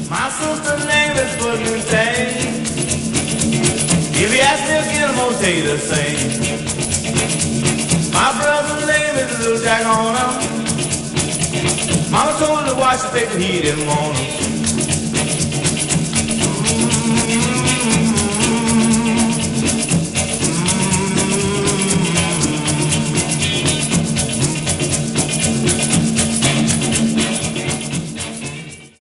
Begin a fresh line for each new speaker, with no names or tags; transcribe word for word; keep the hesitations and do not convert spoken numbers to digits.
My sister's name is Footloose Tang. If you ask me again, I'm gonna tell you the same. My brother's name is Little Jack Horner. Mama told her to wash the paper, he didn't want her.